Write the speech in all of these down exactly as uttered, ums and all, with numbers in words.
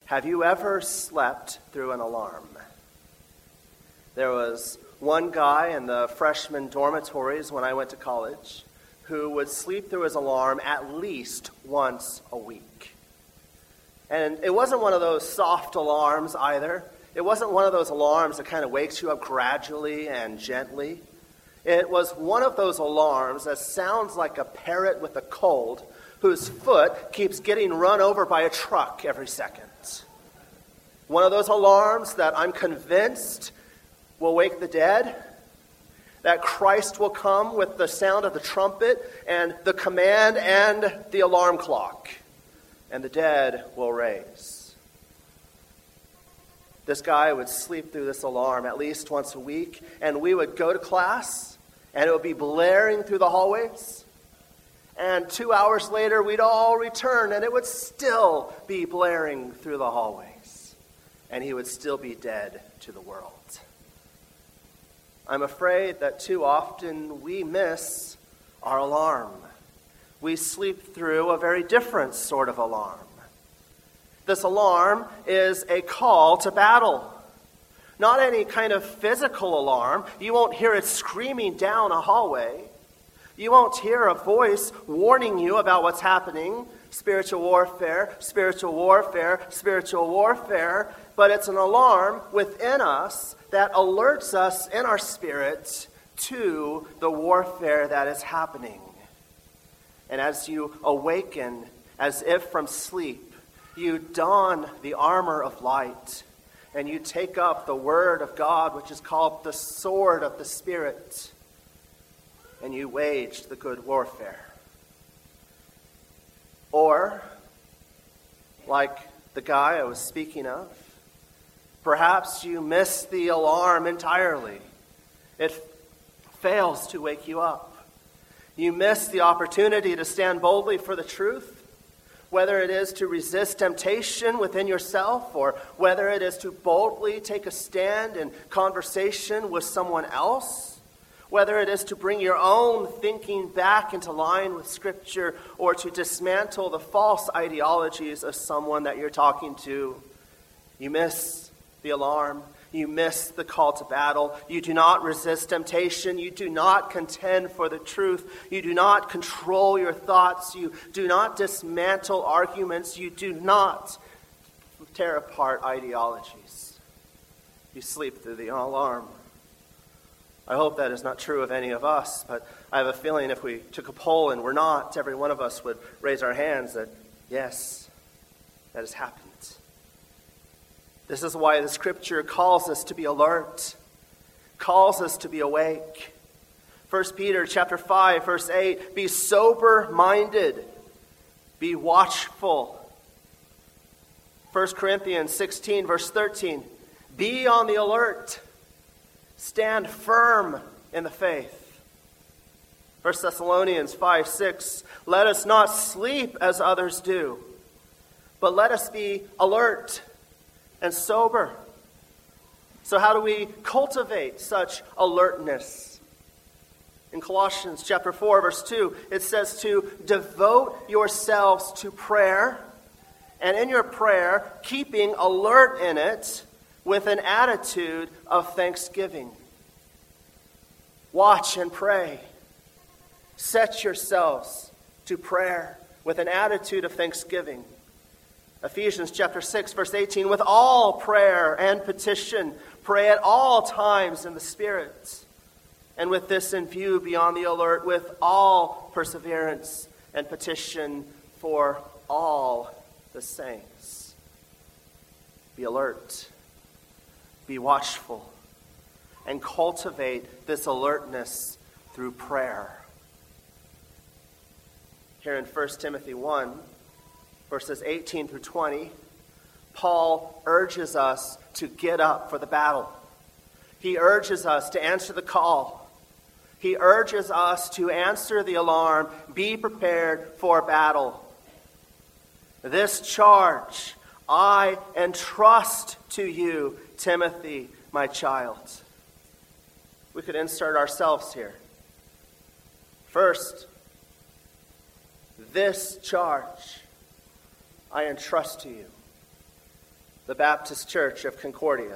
Have you ever slept through an alarm? There was one guy in the freshman dormitories when I went to college who would sleep through his alarm at least once a week. And it wasn't one of those soft alarms either. It wasn't one of those alarms that kind of wakes you up gradually and gently. It was one of those alarms that sounds like a parrot with a cold whose foot keeps getting run over by a truck every second. One of those alarms that I'm convinced will wake the dead, that Christ will come with the sound of the trumpet and the command and the alarm clock, and the dead will raise. This guy would sleep through this alarm at least once a week, and we would go to class, and it would be blaring through the hallways. And two hours later, we'd all return, and it would still be blaring through the hallways. And he would still be dead to the world. I'm afraid that too often we miss our alarm. We sleep through a very different sort of alarm. This alarm is a call to battle. Not any kind of physical alarm. You won't hear it screaming down a hallway. You won't hear a voice warning you about what's happening. Spiritual warfare, spiritual warfare, spiritual warfare. But it's an alarm within us that alerts us in our spirit to the warfare that is happening. And as you awaken, as if from sleep, you don the armor of light, and you take up the word of God, which is called the sword of the Spirit, and you wage the good warfare. Or, like the guy I was speaking of, perhaps you miss the alarm entirely. It fails to wake you up. You miss the opportunity to stand boldly for the truth, whether it is to resist temptation within yourself or whether it is to boldly take a stand in conversation with someone else, whether it is to bring your own thinking back into line with Scripture or to dismantle the false ideologies of someone that you're talking to. You miss the alarm. You miss the call to battle. You do not resist temptation. You do not contend for the truth. You do not control your thoughts. You do not dismantle arguments. You do not tear apart ideologies. You sleep through the alarm. I hope that is not true of any of us, but I have a feeling if we took a poll and we're not, every one of us would raise our hands that, yes, that has happened. This is why the Scripture calls us to be alert, calls us to be awake. First Peter chapter five, verse eight, be sober-minded, be watchful. First Corinthians sixteen, verse thirteen, be on the alert, stand firm in the faith. First Thessalonians five, six, let us not sleep as others do, but let us be alert and sober. So how do we cultivate such alertness? In Colossians chapter four, verse two, it says to devote yourselves to prayer, and in your prayer, keeping alert in it with an attitude of thanksgiving. Watch and pray. Set yourselves to prayer with an attitude of thanksgiving. Ephesians chapter six, verse eighteen, with all prayer and petition, pray at all times in the Spirit. And with this in view, be on the alert with all perseverance and petition for all the saints. Be alert. Be watchful. And cultivate this alertness through prayer. Here in First Timothy one, verses eighteen through twenty, Paul urges us to get up for the battle. He urges us to answer the call. He urges us to answer the alarm, be prepared for battle. This charge I entrust to you, Timothy, my child. We could insert ourselves here. First, this charge I entrust to you. the Baptist Church of Concordia.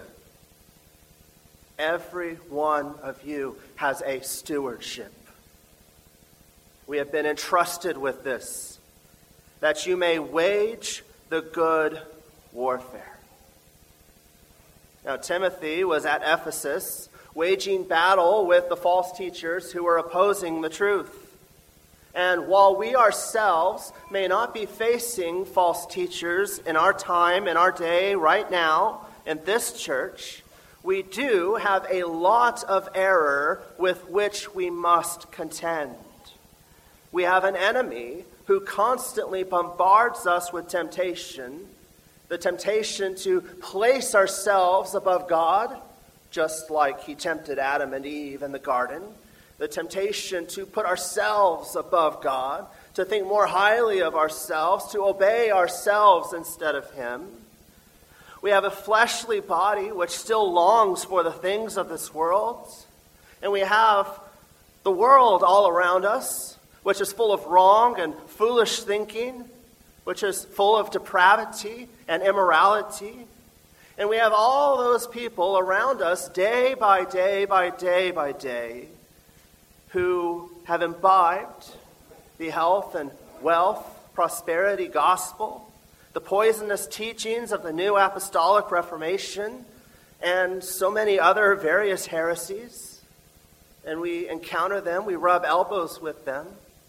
Every one of you has a stewardship. We have been entrusted with this, that you may wage the good warfare. Now, Timothy was at Ephesus, waging battle with the false teachers who were opposing the truth. And while we ourselves may not be facing false teachers in our time, in our day, right now, in this church, we do have a lot of error with which we must contend. We have an enemy who constantly bombards us with temptation, the temptation to place ourselves above God, just like he tempted Adam and Eve in the garden. The temptation to put ourselves above God, to think more highly of ourselves, to obey ourselves instead of him. We have a fleshly body which still longs for the things of this world. And we have the world all around us, which is full of wrong and foolish thinking, which is full of depravity and immorality. And we have all those people around us day by day by day by day who have imbibed the health and wealth, prosperity gospel, the poisonous teachings of the New Apostolic Reformation, and so many other various heresies. And we encounter them, we rub elbows with them.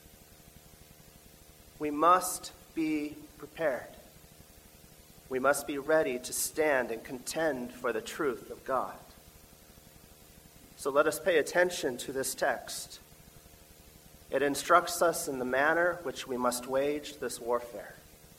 We must be prepared. We must be ready to stand and contend for the truth of God. So let us pay attention to this text. It instructs us in the manner which we must wage this warfare.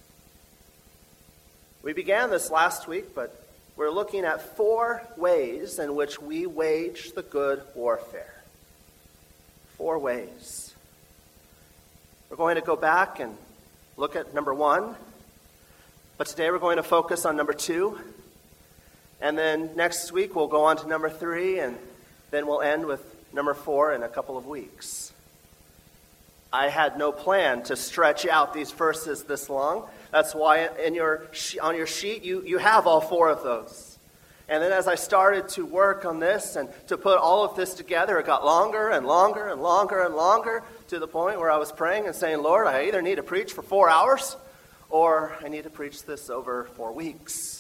We began this last week, but we're looking at four ways in which we wage the good warfare. Four ways. We're going to go back and look at number one, but today we're going to focus on number two. And then next week we'll go on to number three, and then we'll end with number four in a couple of weeks. I had no plan to stretch out these verses this long. That's why in your on your sheet you, you have all four of those. And then as I started to work on this and to put all of this together, it got longer and longer and longer and longer to the point where I was praying and saying, Lord, I either need to preach for four hours or I need to preach this over four weeks.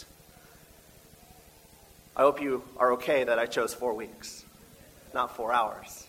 I hope you are okay that I chose four weeks, not four hours.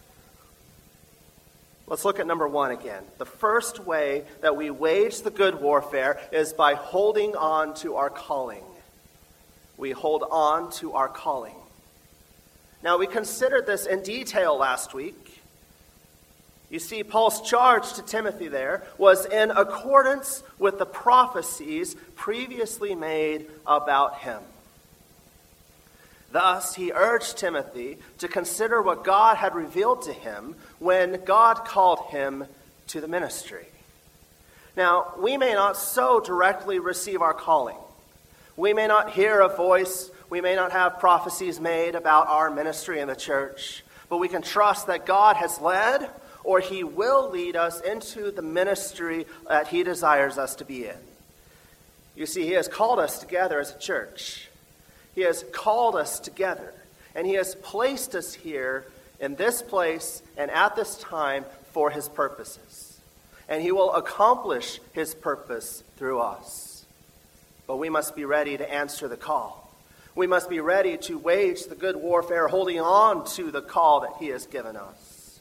Let's look at number one again. The first way that we wage the good warfare is by holding on to our calling. We hold on to our calling. Now, we considered this in detail last week. You see, Paul's charge to Timothy there was in accordance with the prophecies previously made about him. Thus, he urged Timothy to consider what God had revealed to him when God called him to the ministry. Now, we may not so directly receive our calling. We may not hear a voice. We may not have prophecies made about our ministry in the church. But we can trust that God has led, or he will lead us into the ministry that he desires us to be in. You see, he has called us together as a church. He has called us together, and he has placed us here in this place and at this time for his purposes. And he will accomplish his purpose through us. But we must be ready to answer the call. We must be ready to wage the good warfare, holding on to the call that he has given us.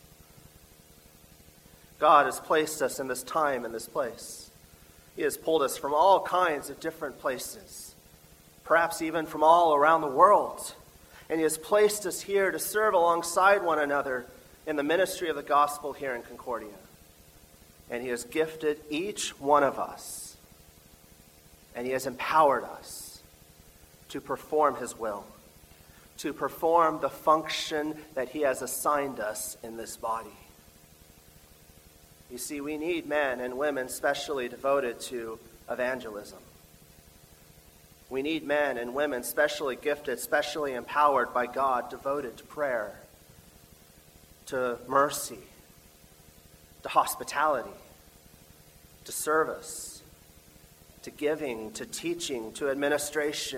God has placed us in this time, in this place. He has pulled us from all kinds of different places, perhaps even from all around the world. And he has placed us here to serve alongside one another in the ministry of the gospel here in Concordia. And he has gifted each one of us, and he has empowered us to perform his will, to perform the function that he has assigned us in this body. You see, we need men and women specially devoted to evangelism. We need men and women specially gifted, specially empowered by God, devoted to prayer, to mercy, to hospitality, to service, to giving, to teaching, to administration.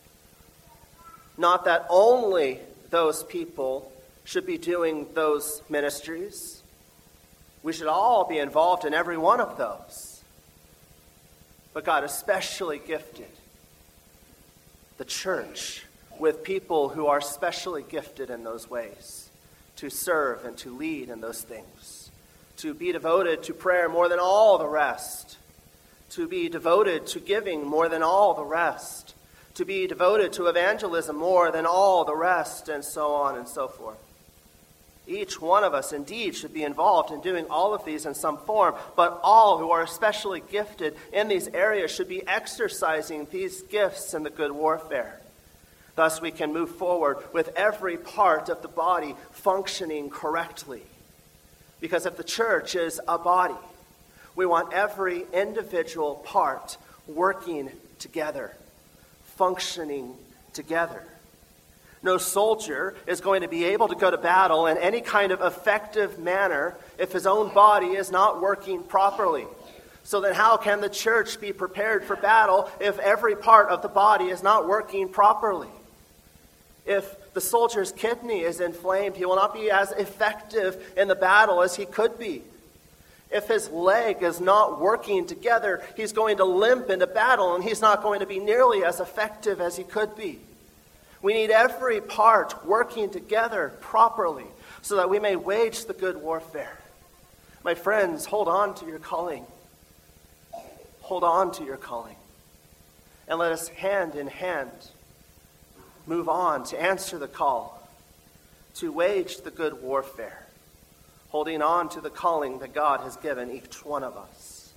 Not that only those people should be doing those ministries. We should all be involved in every one of those. But God especially gifted the church with people who are specially gifted in those ways, to serve and to lead in those things, to be devoted to prayer more than all the rest, to be devoted to giving more than all the rest, to be devoted to evangelism more than all the rest, and so on and so forth. Each one of us indeed should be involved in doing all of these in some form, but all who are especially gifted in these areas should be exercising these gifts in the good warfare. Thus we can move forward with every part of the body functioning correctly. Because if the church is a body, we want every individual part working together, functioning together. No soldier is going to be able to go to battle in any kind of effective manner if his own body is not working properly. So then how can the church be prepared for battle if every part of the body is not working properly? If the soldier's kidney is inflamed, he will not be as effective in the battle as he could be. If his leg is not working together, he's going to limp into battle and he's not going to be nearly as effective as he could be. We need every part working together properly so that we may wage the good warfare. My friends, hold on to your calling. Hold on to your calling. And let us hand in hand move on to answer the call, to wage the good warfare, holding on to the calling that God has given each one of us.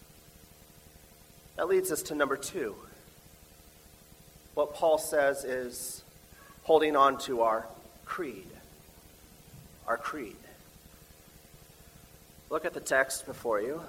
That leads us to number two. What Paul says is holding on to our creed. Our creed. Look at the text before you.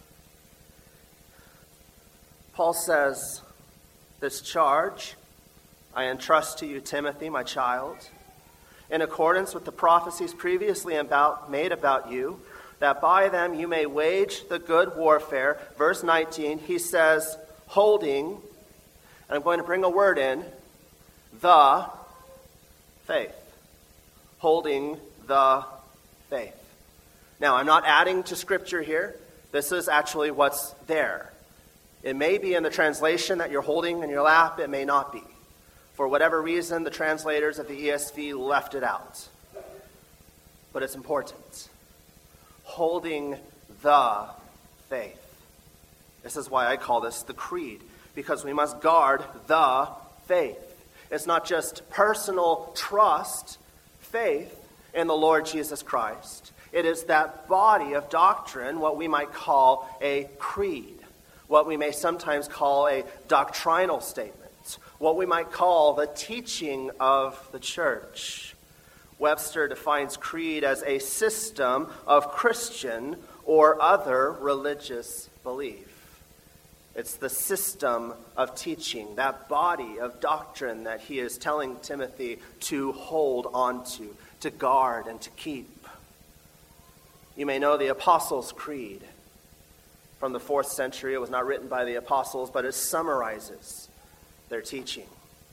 Paul says, "This charge I entrust to you, Timothy, my child, in accordance with the prophecies previously about, made about you, that by them you may wage the good warfare." Verse nineteen, he says, holding, and I'm going to bring a word in, the faith. Holding the faith. Now, I'm not adding to Scripture here. This is actually what's there. It may be in the translation that you're holding in your lap. It may not be. For whatever reason, the translators of the E S V left it out. But it's important. Holding the faith. This is why I call this the creed. Because we must guard the faith. It's not just personal trust, faith in the Lord Jesus Christ. It is that body of doctrine, what we might call a creed, what we may sometimes call a doctrinal statement, what we might call the teaching of the church. Webster defines creed as a system of Christian or other religious belief. It's the system of teaching, that body of doctrine that he is telling Timothy to hold on to, to guard and to keep. You may know the Apostles' Creed from the fourth century. It was not written by the apostles, but it summarizes their teaching.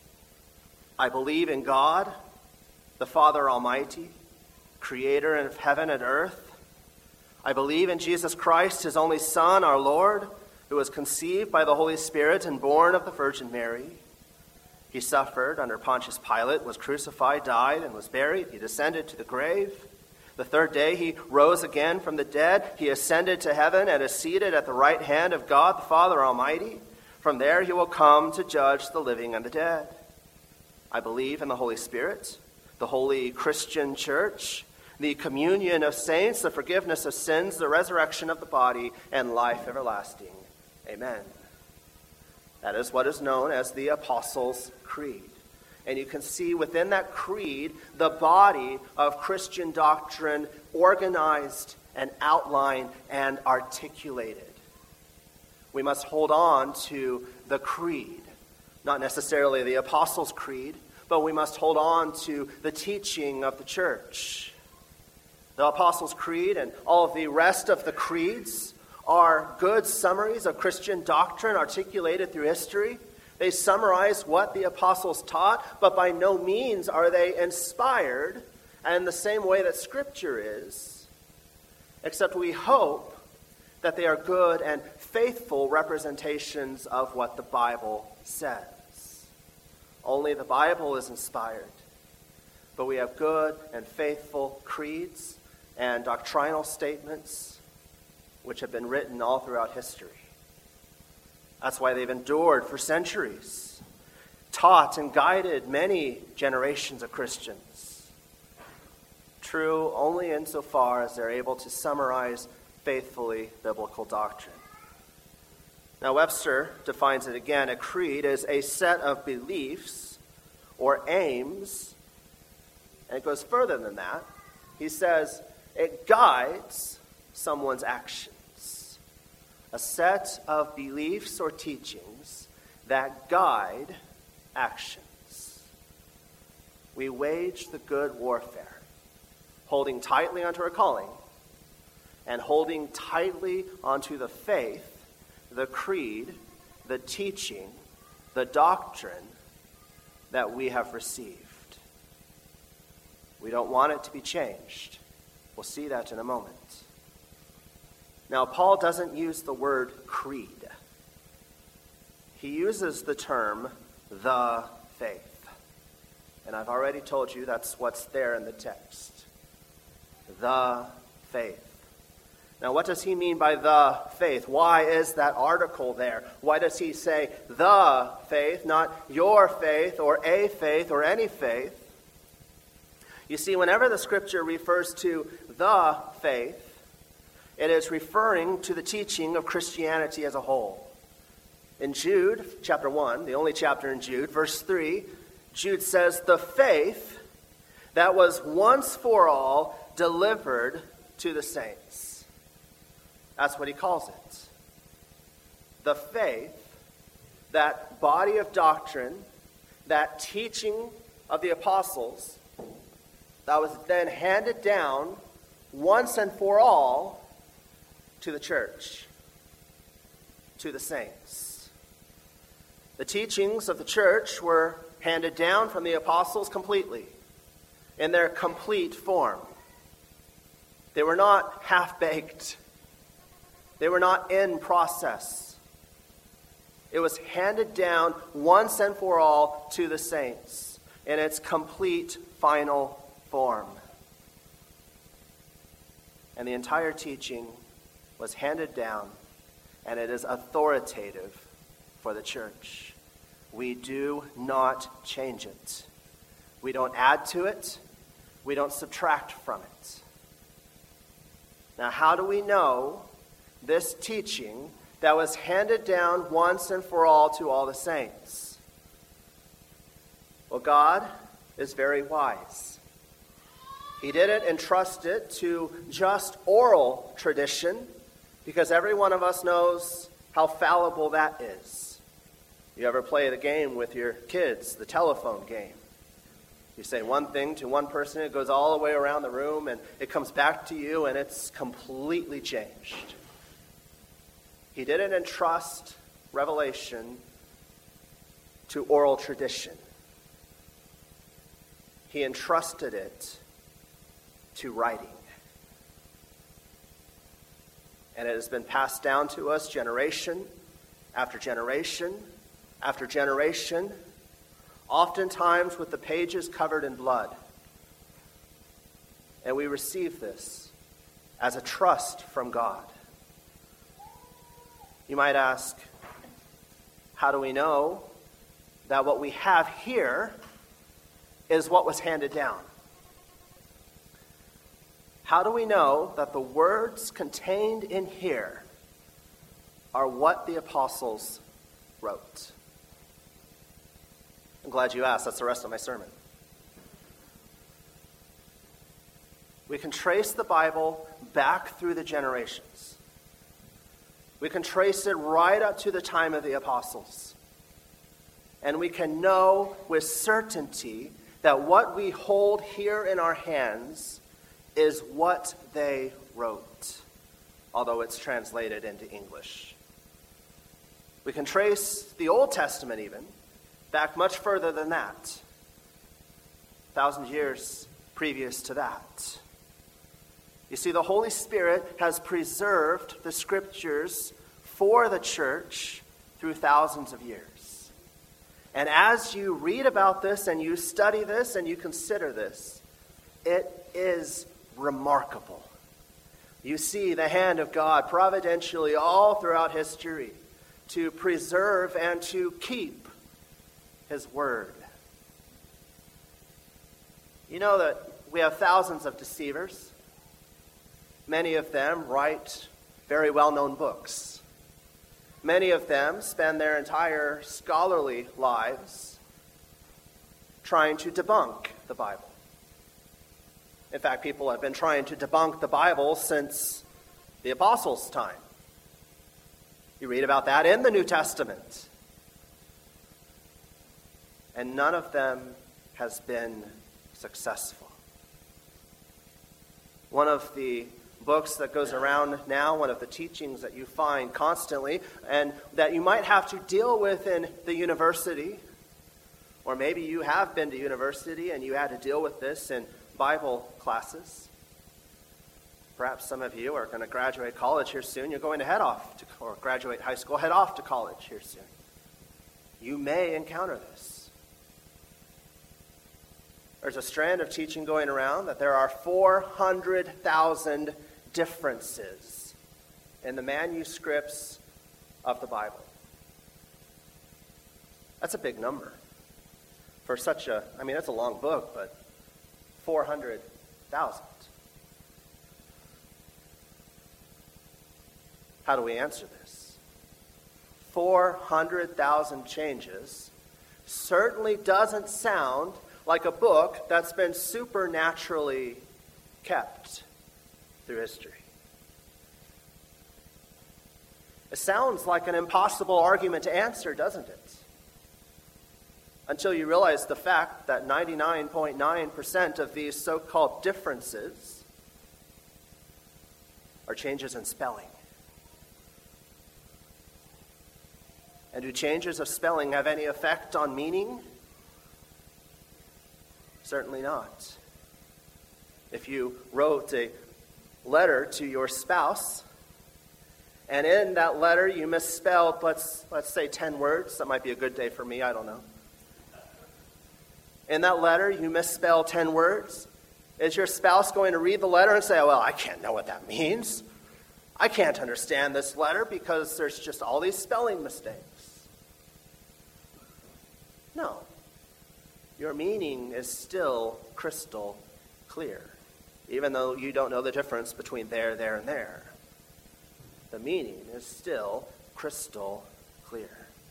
I believe in God, the Father Almighty, creator of heaven and earth. I believe in Jesus Christ, his only Son, our Lord, who was conceived by the Holy Spirit and born of the Virgin Mary. He suffered under Pontius Pilate, was crucified, died, and was buried. He descended to the grave. The third day he rose again from the dead. He ascended to heaven and is seated at the right hand of God the Father Almighty. From there he will come to judge the living and the dead. I believe in the Holy Spirit, the holy Christian church, the communion of saints, the forgiveness of sins, the resurrection of the body, and life everlasting. Amen. That is what is known as the Apostles' Creed. And you can see within that creed the body of Christian doctrine organized and outlined and articulated. We must hold on to the creed, not necessarily the Apostles' Creed, but we must hold on to the teaching of the church. The Apostles' Creed and all of the rest of the creeds are good summaries of Christian doctrine articulated through history. They summarize what the apostles taught, but by no means are they inspired in the same way that Scripture is, except we hope that they are good and faithful representations of what the Bible says. Only the Bible is inspired, but we have good and faithful creeds and doctrinal statements which have been written all throughout history. That's why they've endured for centuries, taught and guided many generations of Christians. True only insofar as they're able to summarize faithfully biblical doctrine. Now, Webster defines it again. A creed is a set of beliefs or aims, and it goes further than that. He says it guides someone's actions. A set of beliefs or teachings that guide actions. We wage the good warfare, holding tightly onto our calling and holding tightly onto the faith, the creed, the teaching, the doctrine that we have received. We don't want it to be changed. We'll see that in a moment. Now, Paul doesn't use the word creed. He uses the term the faith. And I've already told you that's what's there in the text. The faith. Now, what does he mean by the faith? Why is that article there? Why does he say the faith, not your faith or a faith or any faith? You see, whenever the Scripture refers to the faith, it is referring to the teaching of Christianity as a whole. In Jude, chapter one, the only chapter in Jude, verse three, Jude says, the faith that was once for all delivered to the saints. That's what he calls it. The faith, that body of doctrine, that teaching of the apostles, that was then handed down once and for all to the church, to the saints. The teachings of the church were handed down from the apostles completely, in their complete form. They were not half-baked. They were not in process. It was handed down once and for all to the saints in its complete final form. And the entire teaching was handed down, and it is authoritative for the church. We do not change it. We don't add to it. We don't subtract from it. Now, how do we know this teaching that was handed down once and for all to all the saints? Well, God is very wise. He didn't entrust it to just oral tradition, because every one of us knows how fallible that is. You ever play the game with your kids, the telephone game? You say one thing to one person, it goes all the way around the room, and it comes back to you, and it's completely changed. He didn't entrust revelation to oral tradition. He entrusted it to writing. And it has been passed down to us generation after generation after generation, oftentimes with the pages covered in blood. And we receive this as a trust from God. You might ask, how do we know that what we have here is what was handed down? How do we know that the words contained in here are what the apostles wrote? I'm glad you asked. That's the rest of my sermon. We can trace the Bible back through the generations. We can trace it right up to the time of the apostles. And we can know with certainty that what we hold here in our hands is what they wrote. although it's translated into English. We can trace the Old Testament even back much further than that, a thousand years previous to that. You see, the Holy Spirit has preserved the Scriptures for the church through thousands of years. And as you read about this and you study this and you consider this, it is remarkable. You see the hand of God providentially all throughout history to preserve and to keep His Word. You know that we have thousands of deceivers. Many of them write very well-known books. Many of them spend their entire scholarly lives trying to debunk the Bible. In fact, people have been trying to debunk the Bible since the apostles' time. You read about that in the New Testament. And none of them has been successful. One of the books that goes around now, one of the teachings that you find constantly and that you might have to deal with in the university, or maybe you have been to university and you had to deal with this in Bible classes. Perhaps some of you are going to graduate college here soon. You're going to head off to, or graduate high school, head off to college here soon. You may encounter this. There's a strand of teaching going around that there are four hundred thousand differences in the manuscripts of the Bible. That's a big number. For such a, I mean, it's a long book, but four hundred thousand. How do we answer this? four hundred thousand changes certainly doesn't sound like a book that's been supernaturally kept through history. It sounds like an impossible argument to answer, doesn't it? Until you realize the fact that ninety-nine point nine percent of these so-called differences are changes in spelling. And do changes of spelling have any effect on meaning? Certainly not. If you wrote a letter to your spouse, and in that letter you misspelled, let's, let's say ten words, that might be a good day for me, I don't know. In that letter you misspell ten words, is your spouse going to read the letter and say, well, I can't know what that means. I can't understand this letter because there's just all these spelling mistakes. No. Your meaning is still crystal clear, even though you don't know the difference between there, there, and there. The meaning is still crystal clear.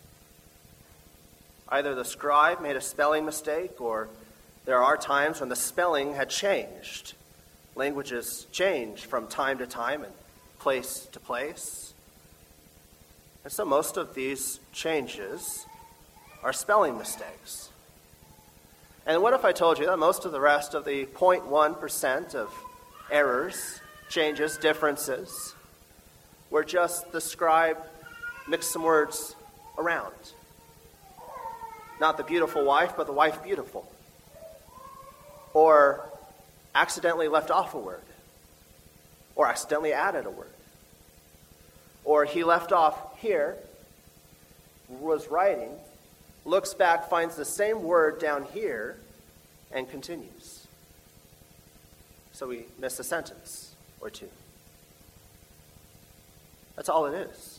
Either the scribe made a spelling mistake, or there are times when the spelling had changed. Languages change from time to time and place to place. And so most of these changes are spelling mistakes. And what if I told you that most of the rest of the zero point one percent of errors, changes, differences, were just the scribe mixed some words around? Not the beautiful wife, but the wife beautiful. Or accidentally left off a word. Or accidentally added a word. Or he left off here, was writing, looks back, finds the same word down here, and continues. So we miss a sentence or two. That's all it is.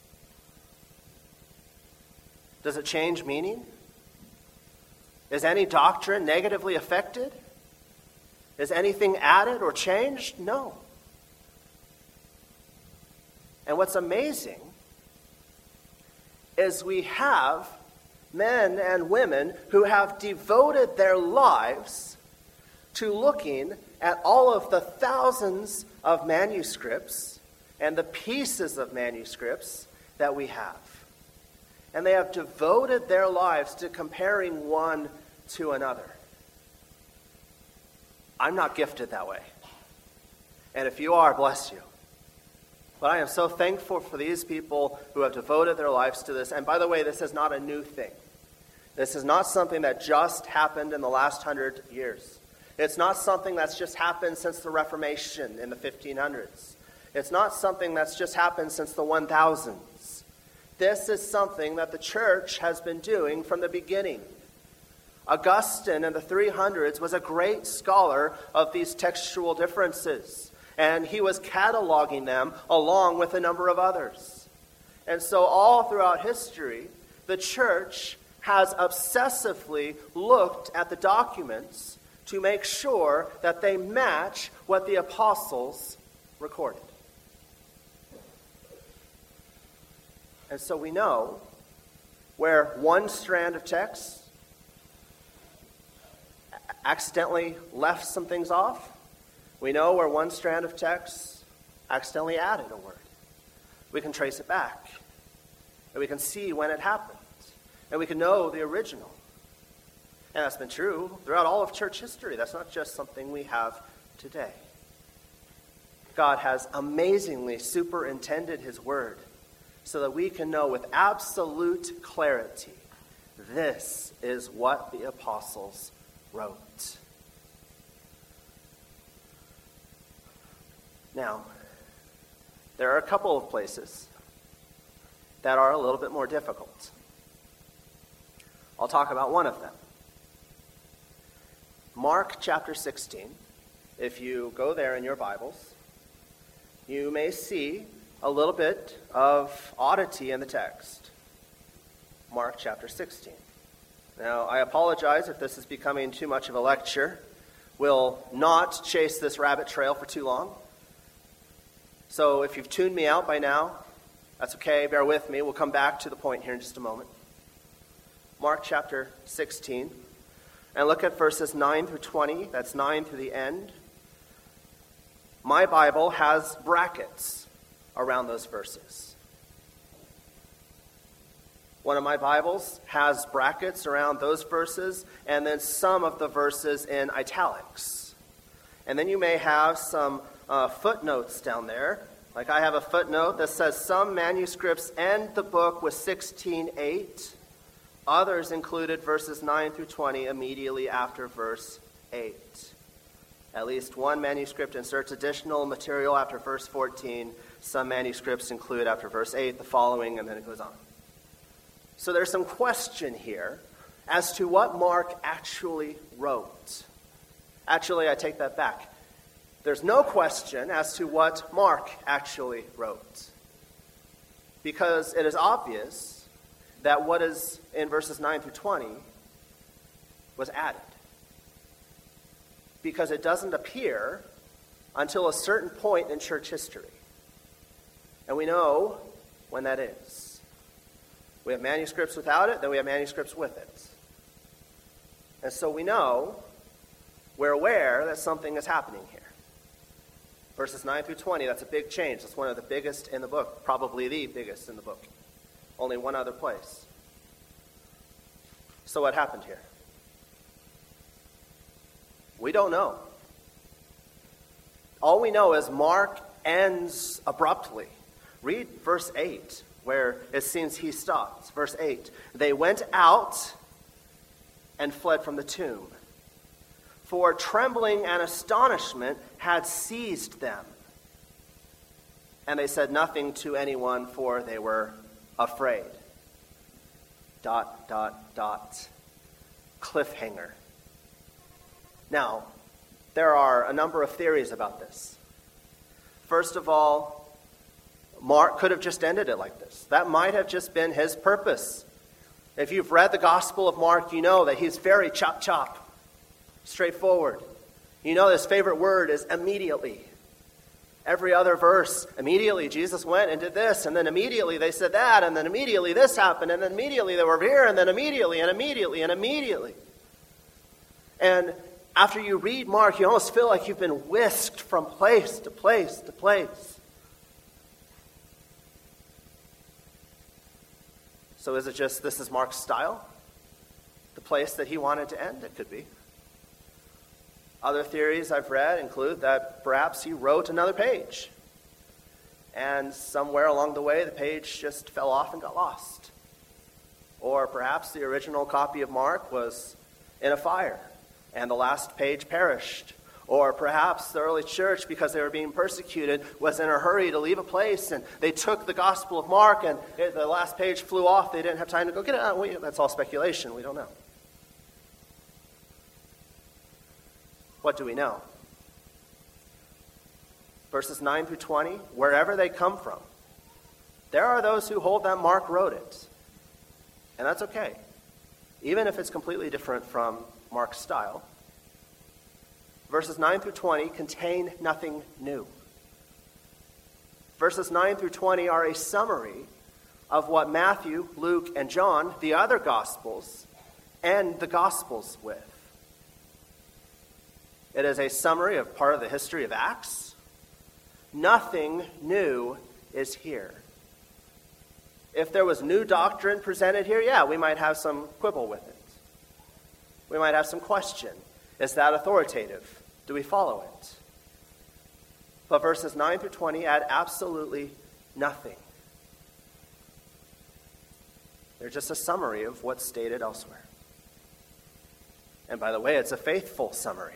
Does it change meaning? Is any doctrine negatively affected? Is anything added or changed? No. And what's amazing is we have men and women who have devoted their lives to looking at all of the thousands of manuscripts and the pieces of manuscripts that we have. And they have devoted their lives to comparing one to another. I'm not gifted that way. And if you are, bless you. But I am so thankful for these people who have devoted their lives to this. And by the way, this is not a new thing. This is not something that just happened in the last hundred years. It's not something that's just happened since the Reformation in the fifteen hundreds. It's not something that's just happened since the one thousands. This is something that the church has been doing from the beginning. Augustine in the three hundreds was a great scholar of these textual differences, and he was cataloging them along with a number of others. And so all throughout history, the church has obsessively looked at the documents to make sure that they match what the apostles recorded. And so we know where one strand of text accidentally left some things off. We know where one strand of text accidentally added a word. We can trace it back. And we can see when it happened. And we can know the original. And that's been true throughout all of church history. That's not just something we have today. God has amazingly superintended his word so that we can know with absolute clarity, this is what the apostles wrote. Now, there are a couple of places that are a little bit more difficult. I'll talk about one of them. Mark chapter sixteen. If you go there in your Bibles, you may see a little bit of oddity in the text. Mark chapter sixteen. Now, I apologize if this is becoming too much of a lecture. We'll not chase this rabbit trail for too long. So if you've tuned me out by now, that's okay. Bear with me. We'll come back to the point here in just a moment. Mark chapter sixteen. And look at verses nine through twenty. That's nine through the end. My Bible has brackets around those verses. One of my Bibles has brackets around those verses, and then some of the verses in italics. And then you may have some uh, footnotes down there. Like I have a footnote that says some manuscripts end the book with sixteen eight. Others included verses nine through twenty immediately after verse eight. At least one manuscript inserts additional material after verse fourteen. Some manuscripts include after verse eight the following, and then it goes on. So there's some question here as to what Mark actually wrote. Actually, I take that back. There's no question as to what Mark actually wrote. Because it is obvious that what is in verses nine through twenty was added. Because it doesn't appear until a certain point in church history. And we know when that is. We have manuscripts without it, then we have manuscripts with it. And so we know, we're aware that something is happening here. Verses nine through twenty, that's a big change. That's one of the biggest in the book, probably the biggest in the book. Only one other place. So what happened here? We don't know. All we know is Mark ends abruptly. Read verse eight, where it seems he stops. Verse eight. They went out and fled from the tomb, for trembling and astonishment had seized them. And they said nothing to anyone, for they were afraid. Dot, dot, dot. Cliffhanger. Now, there are a number of theories about this. First of all, Mark could have just ended it like this. That might have just been his purpose. If you've read the Gospel of Mark, you know that he's very chop chop, straightforward. You know his favorite word is immediately. Every other verse, immediately Jesus went and did this, and then immediately they said that, and then immediately this happened, and then immediately they were here, and then immediately, and immediately, and immediately. And after you read Mark, you almost feel like you've been whisked from place to place to place. So is it just this is Mark's style? The place that he wanted to end? It could be. Other theories I've read include that perhaps he wrote another page. and somewhere along the way the page just fell off and got lost. Or perhaps the original copy of Mark was in a fire and the last page perished. Or perhaps the early church, because they were being persecuted, was in a hurry to leave a place, and they took the Gospel of Mark, and it, the last page flew off. They didn't have time to go get it. We, that's all speculation. We don't know. What do we know? Verses nine through twenty, wherever they come from, there are those who hold that Mark wrote it. And that's okay, even if it's completely different from Mark's style. Verses nine through twenty contain nothing new. Verses nine through twenty are a summary of what Matthew, Luke, and John, the other Gospels, end the Gospels with. It is a summary of part of the history of Acts. Nothing new is here. If there was new doctrine presented here, yeah, we might have some quibble with it. We might have some question. Is that authoritative? Do we follow it? But verses nine through twenty add absolutely nothing. They're just a summary of what's stated elsewhere. And by the way, it's a faithful summary.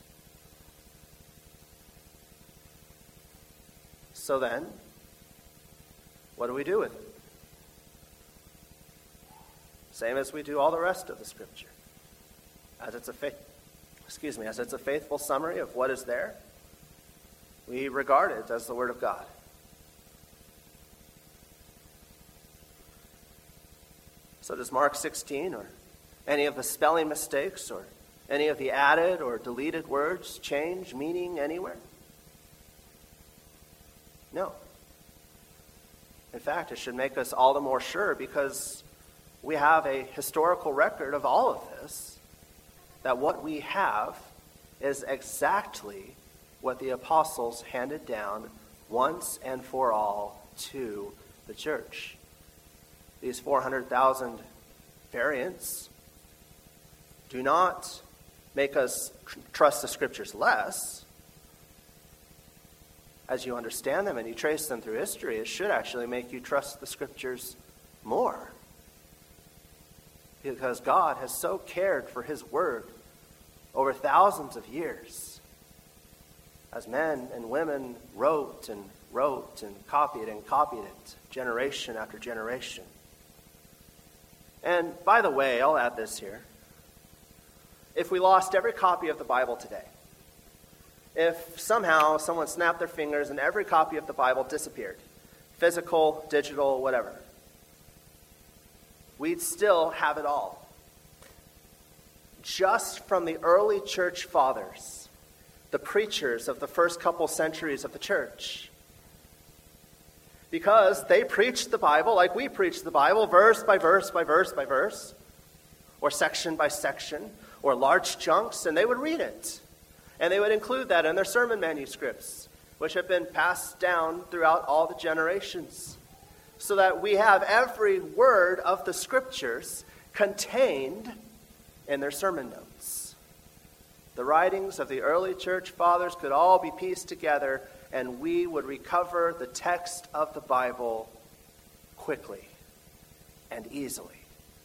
So then, what do we do with it? Same as we do all the rest of the Scripture. As it's a faith, excuse me, as it's a faithful summary of what is there, we regard it as the Word of God. So does Mark sixteen or any of the spelling mistakes or any of the added or deleted words change meaning anywhere? No. In fact, it should make us all the more sure because we have a historical record of all of this, that what we have is exactly what the apostles handed down once and for all to the church. These four hundred thousand variants do not make us tr- trust the Scriptures less. As you understand them and you trace them through history, it should actually make you trust the Scriptures more. Because God has so cared for His Word over thousands of years. As men and women wrote and wrote and copied and copied it, generation after generation. And by the way, I'll add this here. If we lost every copy of the Bible today, if somehow someone snapped their fingers and every copy of the Bible disappeared, physical, digital, whatever, we'd still have it all. Just from the early church fathers, the preachers of the first couple centuries of the church. Because they preached the Bible like we preach the Bible, verse by verse by verse by verse, or section by section, or large chunks, and they would read it. And they would include that in their sermon manuscripts, which have been passed down throughout all the generations, so that we have every word of the Scriptures contained in their sermon notes. The writings of the early church fathers could all be pieced together, and we would recover the text of the Bible quickly and easily.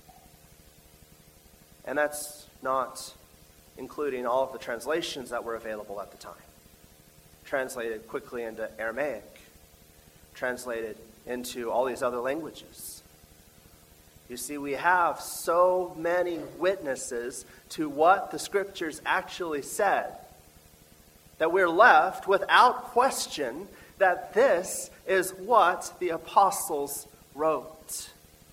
And that's not including all of the translations that were available at the time. Translated quickly into Aramaic, translated into all these other languages. You see, we have so many witnesses to what the Scriptures actually said that we're left without question that this is what the apostles wrote.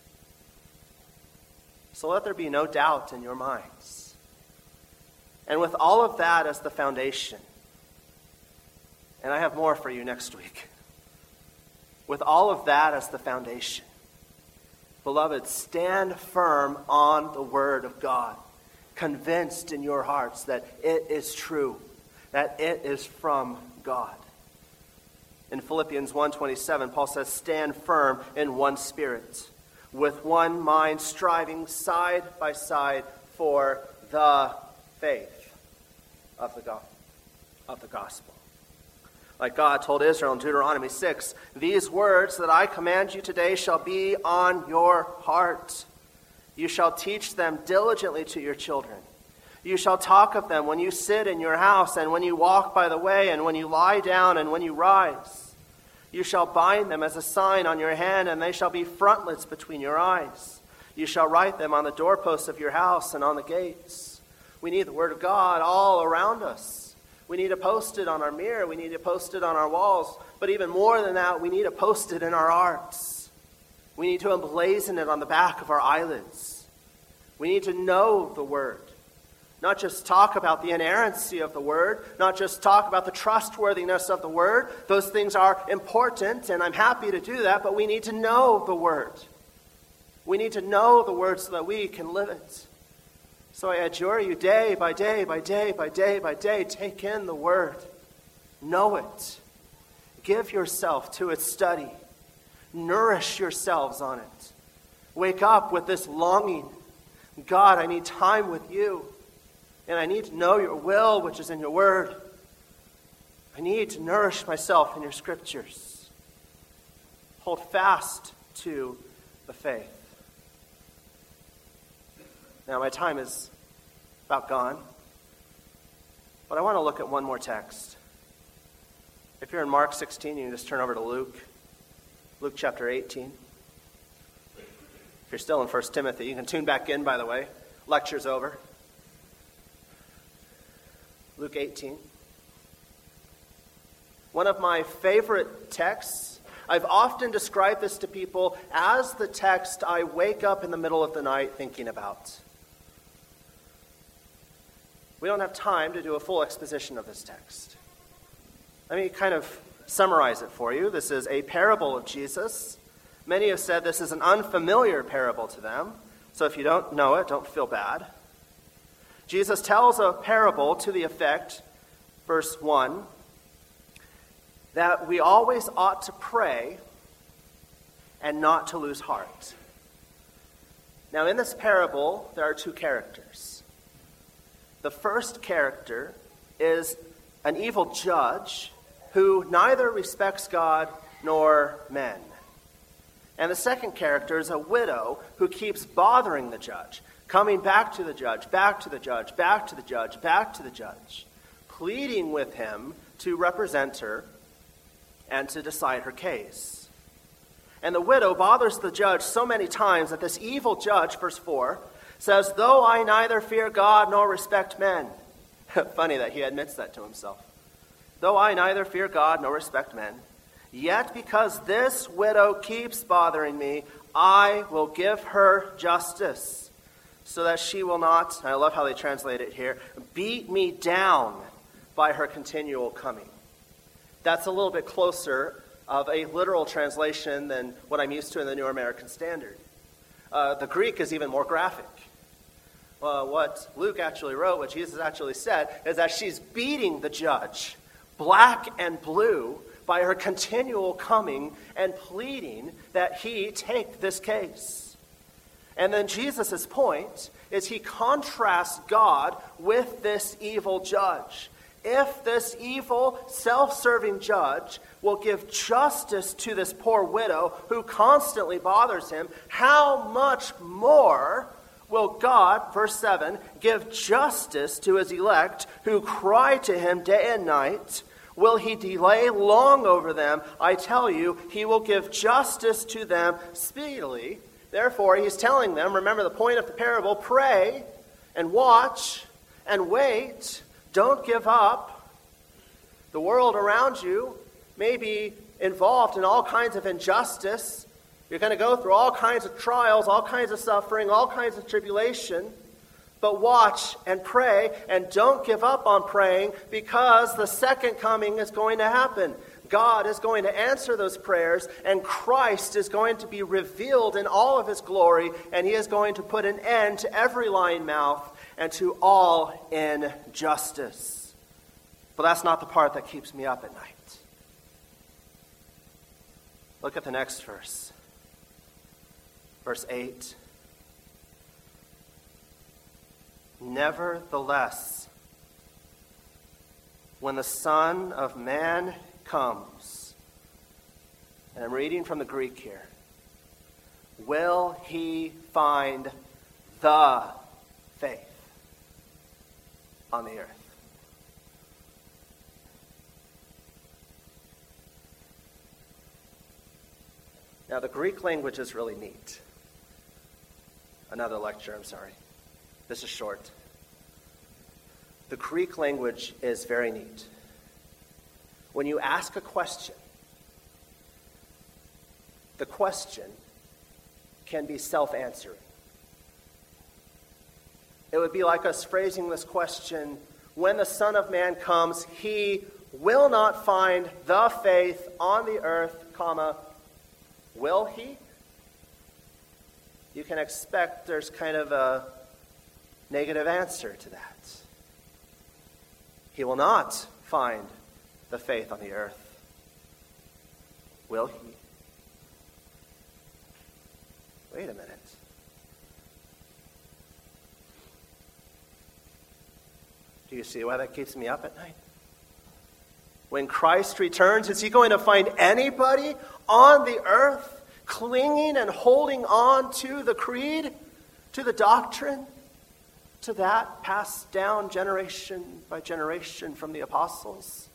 So let there be no doubt in your minds. And with all of that as the foundation, and I have more for you next week. With all of that as the foundation, beloved, stand firm on the Word of God, convinced in your hearts that it is true, that it is from God. In Philippians one twenty-seven, Paul says, stand firm in one spirit, with one mind, striving side by side for the faith of the, go- of the gospel. Like God told Israel in Deuteronomy six, "These words that I command you today shall be on your heart. You shall teach them diligently to your children. You shall talk of them when you sit in your house and when you walk by the way and when you lie down and when you rise. You shall bind them as a sign on your hand, and they shall be frontlets between your eyes. You shall write them on the doorposts of your house and on the gates." We need the Word of God all around us. We need to post it on our mirror. We need to post it on our walls. But even more than that, we need to post it in our hearts. We need to emblazon it on the back of our eyelids. We need to know the Word. Not just talk about the inerrancy of the Word, not just talk about the trustworthiness of the Word. Those things are important, and I'm happy to do that, but we need to know the Word. We need to know the Word so that we can live it. So I adjure you day by day, by day, by day, by day, take in the Word. Know it. Give yourself to its study. Nourish yourselves on it. Wake up with this longing. God, I need time with you. And I need to know your will, which is in your Word. I need to nourish myself in your Scriptures. Hold fast to the faith. Now, my time is about gone, but I want to look at one more text. If you're in Mark sixteen, you can just turn over to Luke, Luke chapter eighteen. If you're still in First Timothy, you can tune back in, by the way. Lecture's over. Luke eighteen. One of my favorite texts. I've often described this to people as the text I wake up in the middle of the night thinking about. We don't have time to do a full exposition of this text. Let me kind of summarize it for you. This is a parable of Jesus. Many have said this is an unfamiliar parable to them. So if you don't know it, don't feel bad. Jesus tells a parable to the effect, verse one, that we always ought to pray and not to lose heart. Now, in this parable, there are two characters. The first character is an evil judge who neither respects God nor men. And the second character is a widow who keeps bothering the judge, coming back to the judge, back to the judge, back to the judge, back to the judge, pleading with him to represent her and to decide her case. And the widow bothers the judge so many times that this evil judge, verse four, says, "Though I neither fear God nor respect men." Funny that he admits that to himself. "Though I neither fear God nor respect men, yet because this widow keeps bothering me, I will give her justice, so that she will not," and I love how they translate it here, "beat me down by her continual coming." That's a little bit closer of a literal translation than what I'm used to in the New American Standard. Uh, the Greek is even more graphic. Uh, what Luke actually wrote, what Jesus actually said, is that she's beating the judge, black and blue, by her continual coming and pleading that he take this case. And then Jesus' point is he contrasts God with this evil judge. If this evil, self-serving judge will give justice to this poor widow who constantly bothers him, how much more will God, verse seven, give justice to his elect who cry to him day and night? Will he delay long over them? I tell you, he will give justice to them speedily. Therefore, he's telling them, remember the point of the parable, pray and watch and wait. Don't give up. The world around you may be involved in all kinds of injustice. You're going to go through all kinds of trials, all kinds of suffering, all kinds of tribulation. But watch and pray, and don't give up on praying, because the second coming is going to happen. God is going to answer those prayers, and Christ is going to be revealed in all of his glory, and he is going to put an end to every lying mouth and to all injustice. But that's not the part that keeps me up at night. Look at the next verse. Verse eight. Nevertheless, when the Son of Man comes, and I'm reading from the Greek here, will he find the faith on the earth? Now, the Greek language is really neat. Another lecture, I'm sorry. This is short. The Greek language is very neat. When you ask a question, the question can be self-answering. It would be like us phrasing this question, when the Son of Man comes, he will not find the faith on the earth, comma, will he? You can expect there's kind of a negative answer to that. He will not find the faith on the earth. Will he? Wait a minute. Do you see why that keeps me up at night? When Christ returns, is he going to find anybody on the earth clinging and holding on to the creed, to the doctrine, to that passed down generation by generation from the apostles?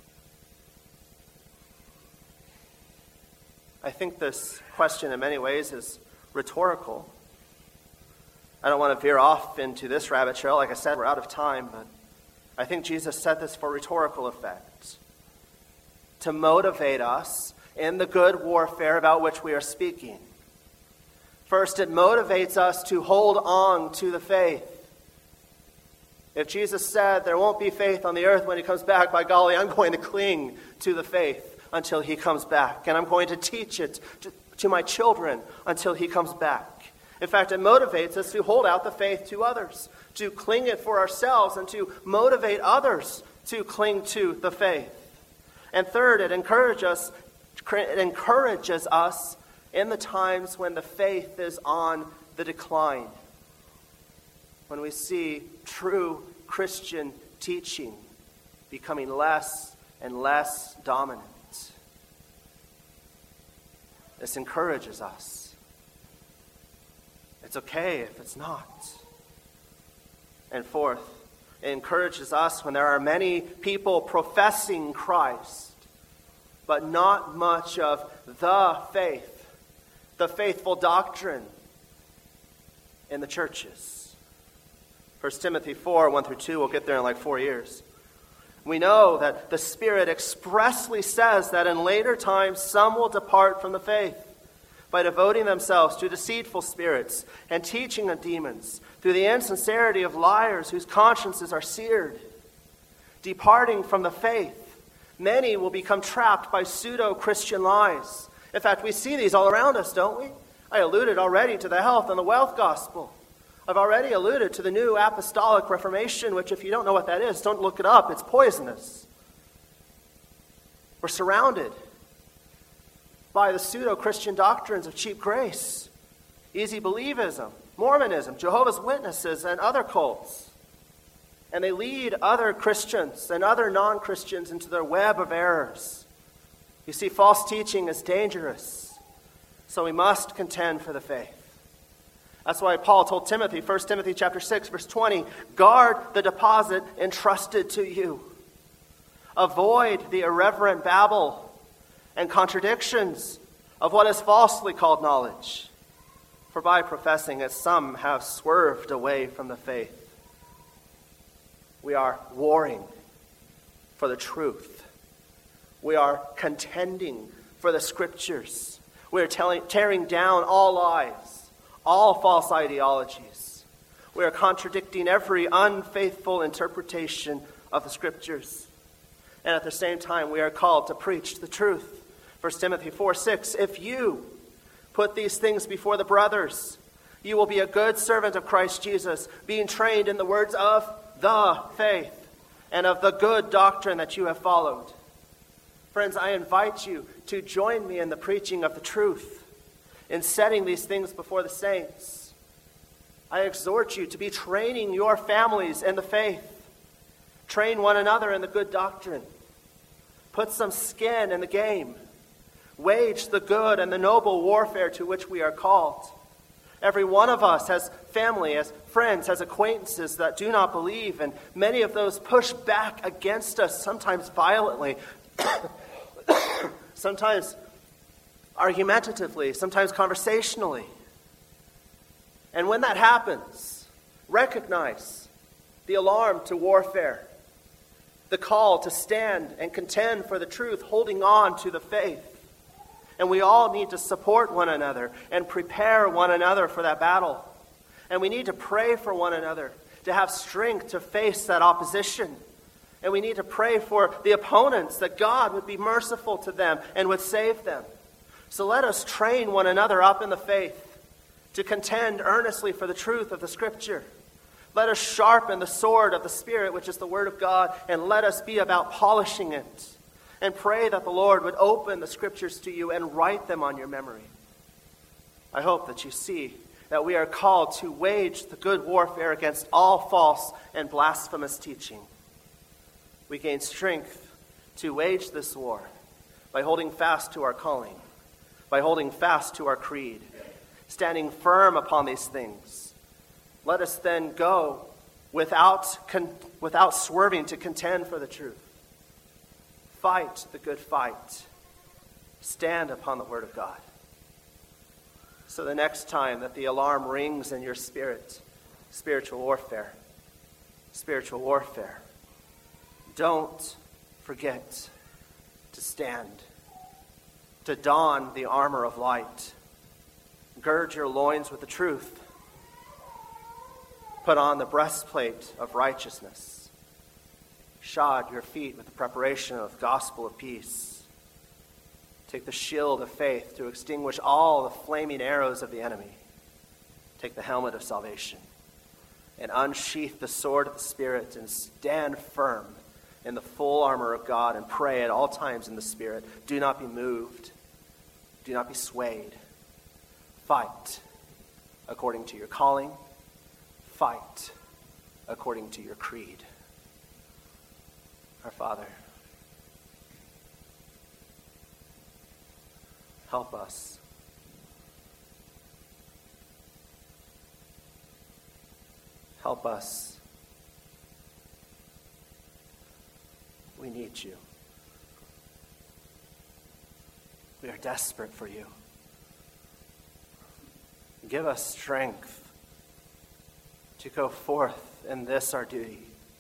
I think this question in many ways is rhetorical. I don't want to veer off into this rabbit trail. Like I said, we're out of time, but I think Jesus said this for rhetorical effect, to motivate us in the good warfare about which we are speaking. First, it motivates us to hold on to the faith. If Jesus said there won't be faith on the earth when he comes back, by golly, I'm going to cling to the faith until he comes back. And I'm going to teach it to, to my children until he comes back. In fact, it motivates us to hold out the faith to others, to cling it for ourselves, and to motivate others to cling to the faith. And third, it encourages us, it encourages us in the times when the faith is on the decline. When we see true Christian teaching becoming less and less dominant. This encourages us. It's okay if it's not. And fourth, it encourages us when there are many people professing Christ, but not much of the faith, the faithful doctrine in the churches. First Timothy four, one through two, we'll get there in like four years. We know that the Spirit expressly says that in later times some will depart from the faith by devoting themselves to deceitful spirits and teaching of demons, through the insincerity of liars whose consciences are seared. Departing from the faith, many will become trapped by pseudo-Christian lies. In fact, we see these all around us, don't we? I alluded already to the health and the wealth gospel. I've already alluded to the new apostolic reformation, which if you don't know what that is, don't look it up. It's poisonous. We're surrounded by the pseudo-Christian doctrines of cheap grace, easy believism, Mormonism, Jehovah's Witnesses, and other cults. And they lead other Christians and other non-Christians into their web of errors. You see, false teaching is dangerous, so we must contend for the faith. That's why Paul told Timothy, First Timothy chapter six, verse twenty, guard the deposit entrusted to you. Avoid the irreverent babble and contradictions of what is falsely called knowledge. For by professing it, some have swerved away from the faith. We are warring for the truth. We are contending for the Scriptures. We are telling, tearing down all lies, all false ideologies. We are contradicting every unfaithful interpretation of the Scriptures. And at the same time, we are called to preach the truth. First Timothy four six, if you put these things before the brothers, you will be a good servant of Christ Jesus, being trained in the words of the faith and of the good doctrine that you have followed. Friends, I invite you to join me in the preaching of the truth, in setting these things before the saints. I exhort you to be training your families in the faith. Train one another in the good doctrine. Put some skin in the game. Wage the good and the noble warfare to which we are called. Every one of us has family, has friends, has acquaintances that do not believe, and many of those push back against us, sometimes violently, sometimes argumentatively, sometimes conversationally. And when that happens, recognize the alarm to warfare, the call to stand and contend for the truth, holding on to the faith. And we all need to support one another and prepare one another for that battle. And we need to pray for one another to have strength to face that opposition. And we need to pray for the opponents, that God would be merciful to them and would save them. So let us train one another up in the faith to contend earnestly for the truth of the Scripture. Let us sharpen the sword of the Spirit, which is the Word of God, and let us be about polishing it. And pray that the Lord would open the Scriptures to you and write them on your memory. I hope that you see that we are called to wage the good warfare against all false and blasphemous teaching. We gain strength to wage this war by holding fast to our calling, by holding fast to our creed, standing firm upon these things. Let us then go without, con- without swerving to contend for the truth. Fight the good fight. Stand upon the Word of God. So the next time that the alarm rings in your spirit, spiritual warfare, spiritual warfare, don't forget to stand, to don the armor of light. Gird your loins with the truth. Put on the breastplate of righteousness. Shod your feet with the preparation of the gospel of peace. Take the shield of faith to extinguish all the flaming arrows of the enemy. Take the helmet of salvation and unsheath the sword of the Spirit and stand firm in the full armor of God and pray at all times in the Spirit. Do not be moved. Do not be swayed. Fight according to your calling. Fight according to your creed. Our Father, help us. Help us. We need you. We are desperate for you. Give us strength to go forth in this our duty.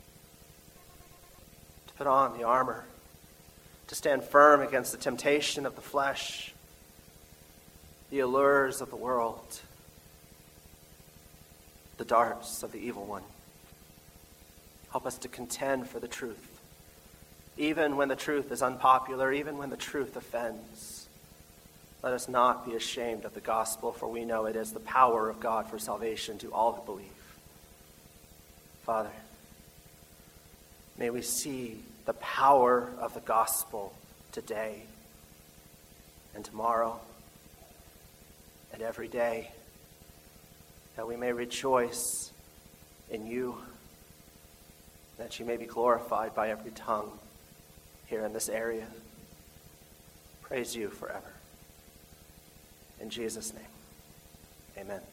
Put on the armor, to stand firm against the temptation of the flesh, the allures of the world, the darts of the evil one. Help us to contend for the truth, even when the truth is unpopular, even when the truth offends. Let us not be ashamed of the gospel, for we know it is the power of God for salvation to all who believe. Father, may we see the power of the gospel today and tomorrow and every day, that we may rejoice in you, that you may be glorified by every tongue here in this area. Praise you forever. In Jesus' name, amen.